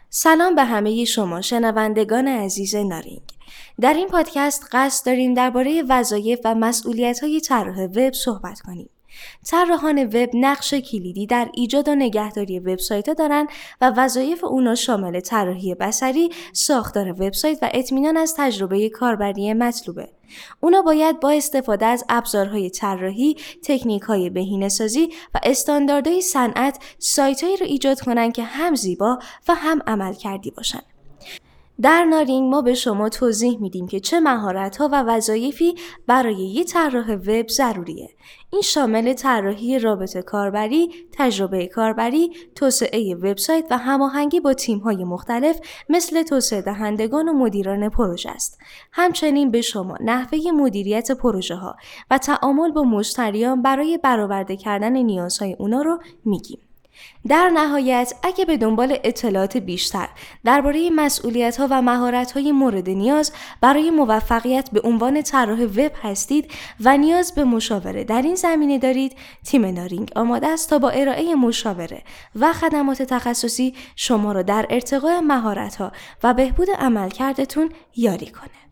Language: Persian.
سلام به همه شما شنوندگان عزیز نارینگ. در این پادکست قصد داریم درباره وظایف و مسئولیت‌های طراح وب صحبت کنیم. طراحان وب نقش کلیدی در ایجاد و نگهداری وبسایت‌ها دارند و وظایف اونا شامل طراحی بصری، ساختار وبسایت و اطمینان از تجربه کاربری مطلوبه. اونا باید با استفاده از ابزارهای طراحی، تکنیک‌های بهینه‌سازی و استانداردهای صنعت سایت‌هایی رو ایجاد کنن که هم زیبا و هم عملکردی باشن. در نارینگ ما به شما توضیح میدیم که چه مهارت‌ها و وظایفی برای یک طراح وب ضروریه. این شامل طراحی رابط کاربری، تجربه کاربری، توسعه وبسایت و هماهنگی با تیم‌های مختلف مثل توسعه دهندگان و مدیران پروژه است. همچنین به شما نحوه مدیریت پروژه‌ها و تعامل با مشتریان برای برآورده کردن نیازهای اونا رو میگیم. در نهایت اگه به دنبال اطلاعات بیشتر درباره مسئولیت‌ها و مهارت‌های مورد نیاز برای موفقیت به عنوان طراح وب هستید و نیاز به مشاوره در این زمینه دارید، تیم نارینگ آماده است تا با ارائه مشاوره و خدمات تخصصی شما را در ارتقاء مهارت‌ها و بهبود عملکردتون یاری کنه.